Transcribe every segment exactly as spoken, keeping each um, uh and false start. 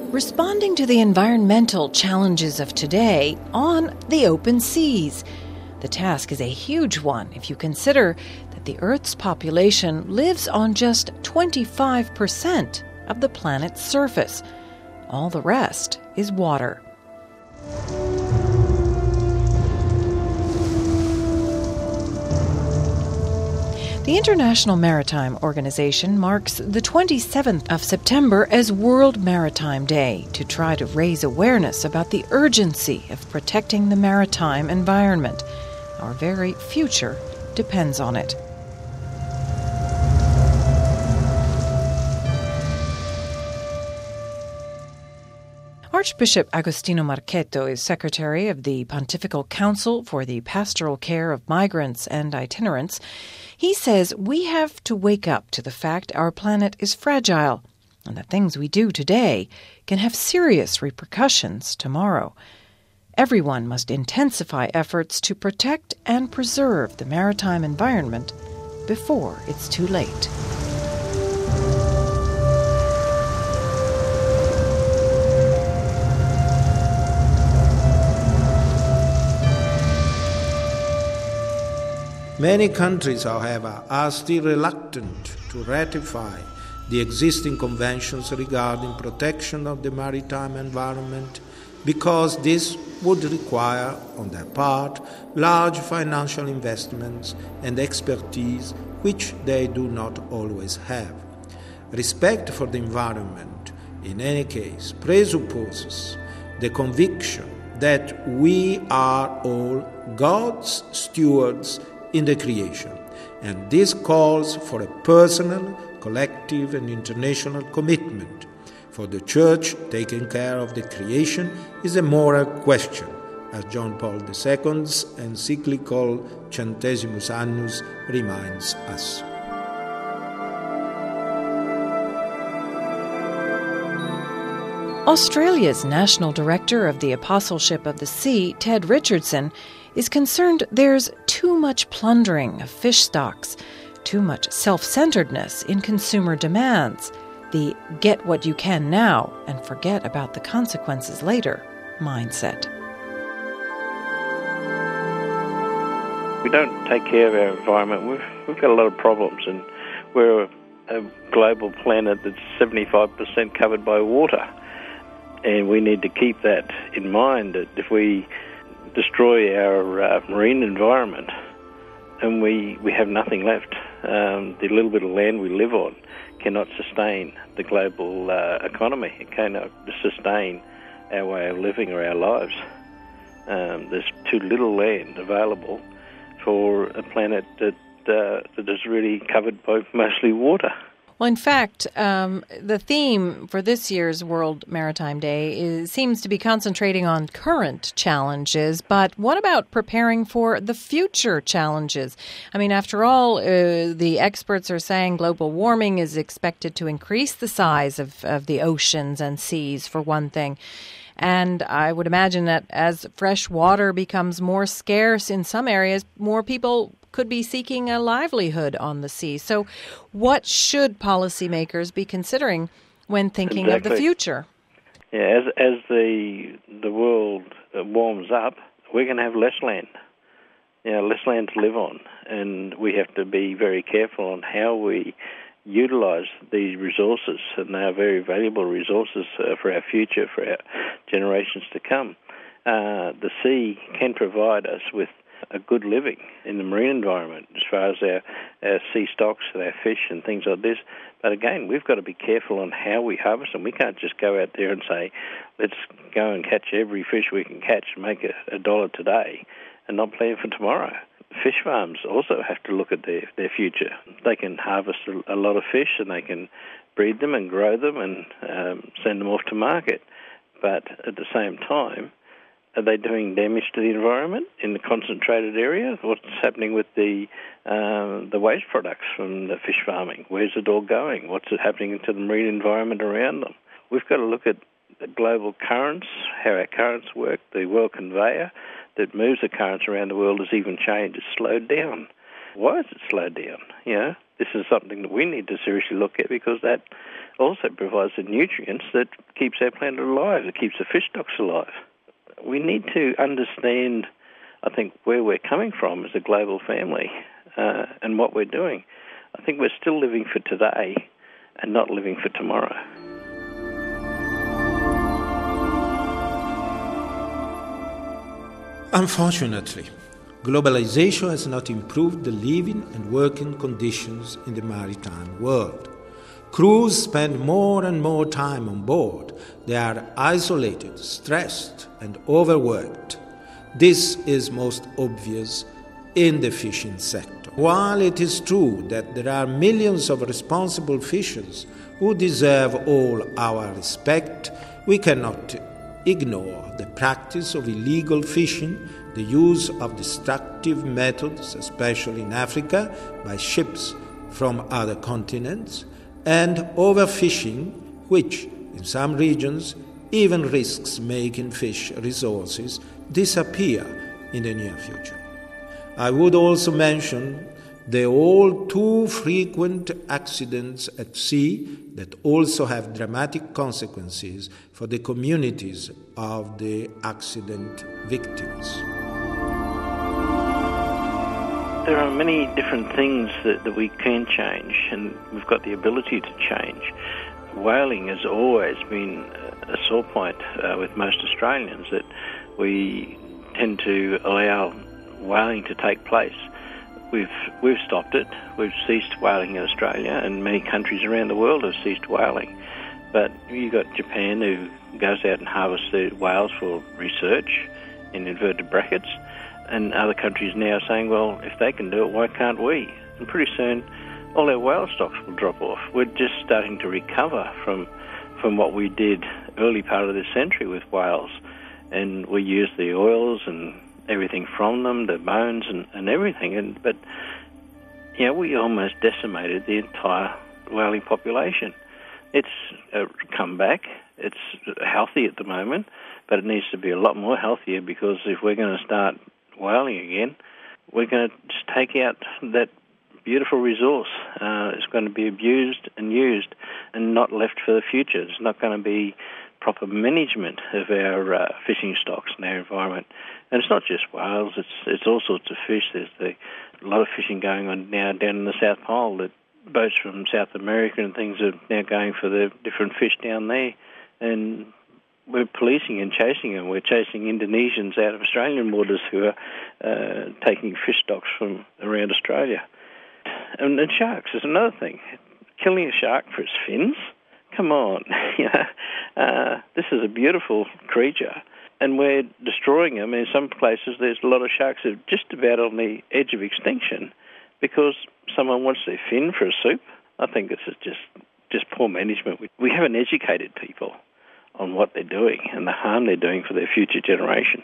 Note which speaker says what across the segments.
Speaker 1: responding to the environmental challenges of today on the open seas. The task is a huge one if you consider that the Earth's population lives on just twenty-five percent of the planet's surface. All the rest is water. The International Maritime Organization marks the twenty-seventh of September as World Maritime Day to try to raise awareness about the urgency of protecting the maritime environment. Our very future depends on it. Archbishop Agostino Marchetto is secretary of the Pontifical Council for the Pastoral Care of Migrants and Itinerants. He says we have to wake up to the fact our planet is fragile and that things we do today can have serious repercussions tomorrow. Everyone must intensify efforts to protect and preserve the maritime environment before it's too late.
Speaker 2: Many countries, however, are still reluctant to ratify the existing conventions regarding protection of the maritime environment because this would require, on their part, large financial investments and expertise which they do not always have. Respect for the environment, in any case, presupposes the conviction that we are all God's stewards in the creation, and this calls for a personal, collective and international commitment. For the Church, taking care of the creation is a moral question, as John Paul the Second's encyclical Centesimus Annus reminds us.
Speaker 1: Australia's National Director of the Apostleship of the Sea, Ted Richardson, is concerned there's too much plundering of fish stocks, too much self-centeredness in consumer demands, the get what you can now and forget about the consequences later mindset.
Speaker 3: We don't take care of our environment. We've, we've got a lot of problems, and we're a, a global planet that's seventy-five percent covered by water. And we need to keep that in mind, that if we destroy our uh, marine environment and we, we have nothing left, um, the little bit of land we live on cannot sustain the global uh, economy. It cannot sustain our way of living or our lives. Um, there's too little land available for a planet that, uh, that is really covered by mostly water.
Speaker 1: Well, in fact, um, the theme for this year's World Maritime Day is, seems to be concentrating on current challenges, but what about preparing for the future challenges? I mean, after all, uh, the experts are saying global warming is expected to increase the size of, of the oceans and seas, for one thing. And I would imagine that as fresh water becomes more scarce in some areas, more people could be seeking a livelihood on the sea. So what should policymakers be considering when thinking
Speaker 3: exactly.
Speaker 1: of the future?
Speaker 3: Yeah, as as the the world warms up, we're going to have less land, you know, less land to live on, and we have to be very careful on how we utilize these resources, and they are very valuable resources uh, for our future, for our generations to come. Uh, the sea can provide us with a good living in the marine environment as far as our, our sea stocks and our fish and things like this. But again, we've got to be careful on how we harvest them. We can't just go out there and say, let's go and catch every fish we can catch and make a, a dollar today and not plan for tomorrow. Fish farms also have to look at their, their future. They can harvest a, a lot of fish and they can breed them and grow them and um, send them off to market. But at the same time, are they doing damage to the environment in the concentrated area? What's happening with the uh, the waste products from the fish farming? Where's it all going? What's happening to the marine environment around them? We've got to look at the global currents, how our currents work. The world conveyor that moves the currents around the world has even changed. It's slowed down. Why is it slowed down? You know, this is something that we need to seriously look at, because that also provides the nutrients that keeps our planet alive, that keeps the fish stocks alive. We need to understand, I think, where we're coming from as a global family uh, and what we're doing. I think we're still living for today and not living for tomorrow.
Speaker 2: Unfortunately, globalization has not improved the living and working conditions in the maritime world. Crews spend more and more time on board. They are isolated, stressed, and overworked. This is most obvious in the fishing sector. While it is true that there are millions of responsible fishers who deserve all our respect, we cannot ignore the practice of illegal fishing, the use of destructive methods, especially in Africa, by ships from other continents, and overfishing, which, in some regions, even risks making fish resources disappear in the near future. I would also mention the all too frequent accidents at sea that also have dramatic consequences for the communities of the accident victims.
Speaker 3: There are many different things that, that we can change, and we've got the ability to change. Whaling has always been a sore point uh, with most Australians, that we tend to allow whaling to take place. We've we've stopped it. We've ceased whaling in Australia, and many countries around the world have ceased whaling. But you've got Japan, who goes out and harvests the whales for research, in inverted brackets, and other countries now are saying, well, if they can do it, why can't we? And pretty soon, all our whale stocks will drop off. We're just starting to recover from from what we did early part of this century with whales, and we used the oils and everything from them, the bones and, and everything. And but you know, we almost decimated the entire whaling population. It's uh, come back. It's healthy at the moment, but it needs to be a lot more healthier, because if we're going to start whaling again, we're going to just take out that beautiful resource. Uh, it's going to be abused and used and not left for the future. It's not going to be proper management of our uh, fishing stocks and our environment. And it's not just whales, it's it's all sorts of fish. There's the, a lot of fishing going on now down in the South Pole, that boats from South America and things are now going for the different fish down there. And we're policing and chasing them. We're chasing Indonesians out of Australian waters who are uh, taking fish stocks from around Australia. And, and sharks is another thing. Killing a shark for its fins? Come on. you know, uh, this is a beautiful creature, and we're destroying them. In some places, there's a lot of sharks that are just about on the edge of extinction because someone wants their fin for a soup. I think this is just, just poor management. We, we haven't educated people on what they're doing and the harm they're doing for their future generations.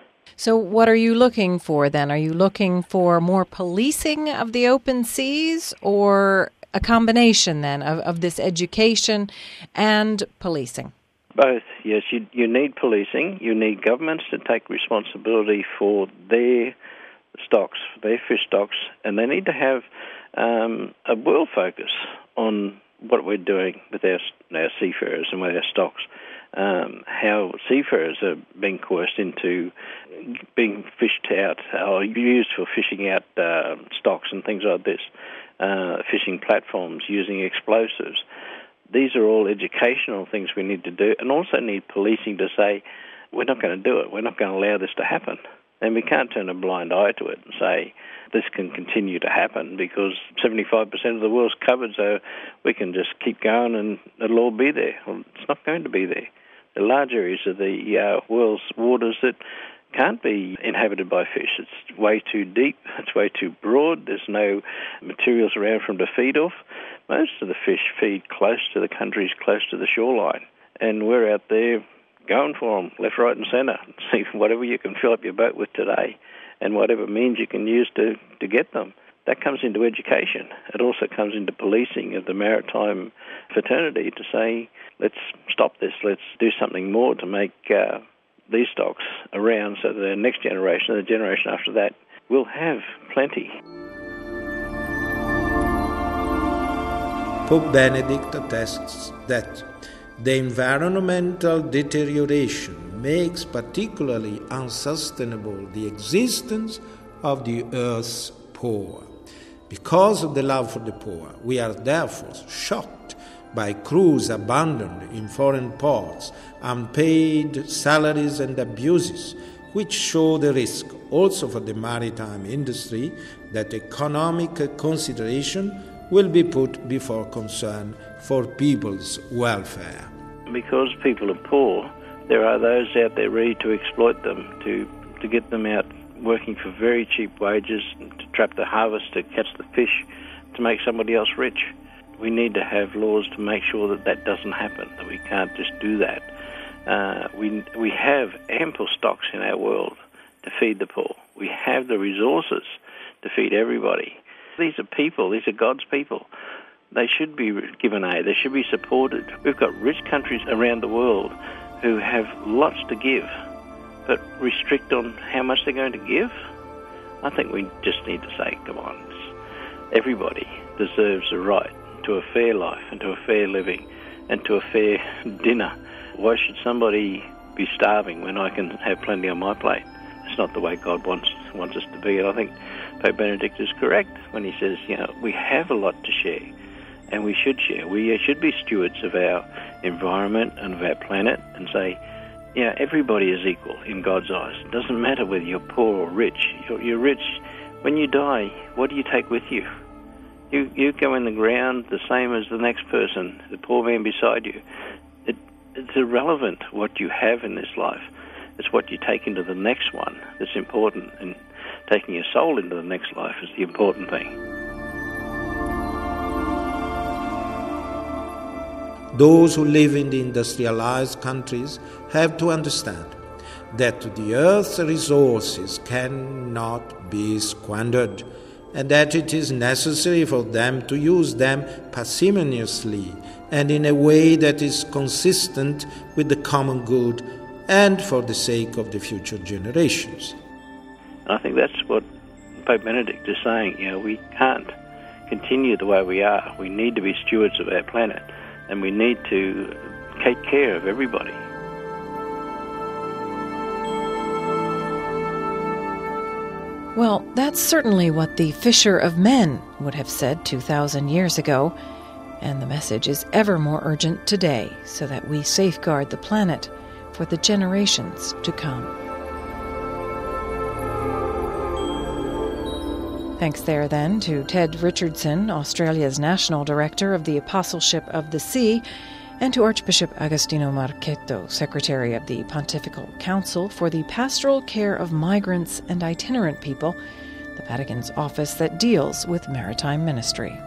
Speaker 1: So what are you looking for then? Are you looking for more policing of the open seas, or a combination then of, of this education and policing?
Speaker 3: Both, yes. You, you need policing. You need governments to take responsibility for their stocks, their fish stocks, and they need to have um, a world focus on what we're doing with our, our seafarers and with our stocks. Um, how seafarers are being coerced into being fished out or used for fishing out uh, stocks and things like this, uh, fishing platforms using explosives. These are all educational things we need to do, and also need policing to say, we're not going to do it, we're not going to allow this to happen. And we can't turn a blind eye to it and say, this can continue to happen because seventy-five percent of the world's covered, so we can just keep going and it'll all be there. Well, it's not going to be there. There are large areas of the uh, world's waters that can't be inhabited by fish. It's way too deep, it's way too broad, there's no materials around for them to feed off. Most of the fish feed close to the countries, close to the shoreline, and we're out there going for them left, right and centre. See whatever you can fill up your boat with today and whatever means you can use to, to get them. That comes into education. It also comes into policing of the maritime fraternity to say, let's stop this, let's do something more to make uh, these stocks around so that the next generation and the generation after that will have plenty.
Speaker 2: Pope Benedict attests that the environmental deterioration makes particularly unsustainable the existence of the earth's poor. Because of the love for the poor, we are therefore shocked by crews abandoned in foreign ports, unpaid salaries and abuses, which show the risk also for the maritime industry that economic consideration will be put before concern for people's welfare.
Speaker 3: Because people are poor, there are those out there ready to exploit them, to, to get them out working for very cheap wages, to trap the harvest, to catch the fish, to make somebody else rich. We need to have laws to make sure that that doesn't happen, that we can't just do that. Uh, we we have ample stocks in our world to feed the poor. We have the resources to feed everybody. These are people, these are God's people. They should be given aid, they should be supported. We've got rich countries around the world who have lots to give, but restrict on how much they're going to give. I think we just need to say, come on, everybody deserves a right to a fair life and to a fair living and to a fair dinner. Why should somebody be starving when I can have plenty on my plate? It's not the way God wants wants us to be. And I think Pope Benedict is correct when he says, you know, we have a lot to share, and we should share. We should be stewards of our environment and of our planet and say, you know, everybody is equal in God's eyes. It doesn't matter whether you're poor or rich. You're, you're rich. When you die, what do you take with you? You you go in the ground the same as the next person, the poor man beside you. It, it's irrelevant what you have in this life. It's what you take into the next one that's important, and taking your soul into the next life is the important thing.
Speaker 2: Those who live in the industrialized countries have to understand that the earth's resources cannot be squandered, and that it is necessary for them to use them parsimoniously and in a way that is consistent with the common good and for the sake of the future generations.
Speaker 3: I think that's what Pope Benedict is saying. You know, we can't continue the way we are. We need to be stewards of our planet, and we need to take care of everybody.
Speaker 1: Well, that's certainly what the Fisher of Men would have said two thousand years ago, and the message is ever more urgent today, so that we safeguard the planet for the generations to come. Thanks there, then, to Ted Richardson, Australia's National Director of the Apostleship of the Sea, and to Archbishop Agostino Marchetto, Secretary of the Pontifical Council for the Pastoral Care of Migrants and Itinerant People, the Vatican's office that deals with maritime ministry.